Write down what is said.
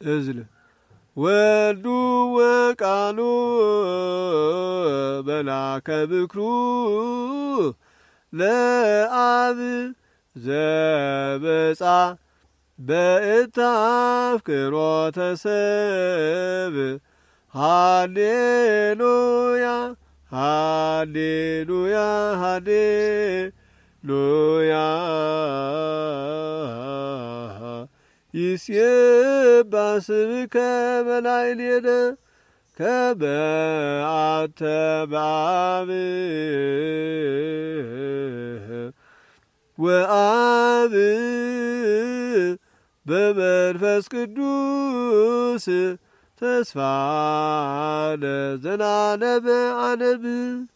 እዝል ወልዱ ወቃሉ በላከ ብክሩ ለአብ ዘበጻ በእታፍቅሮተ ሰብ ሃሌሉያ ሃሌሉያ ሃሌሉያ ይስየባህ ስምከ በላዕሌነ ከበአተ በአብ ወአብ በመንፈስ ቅዱስ ተስፋ ለዘላለመ ዓለም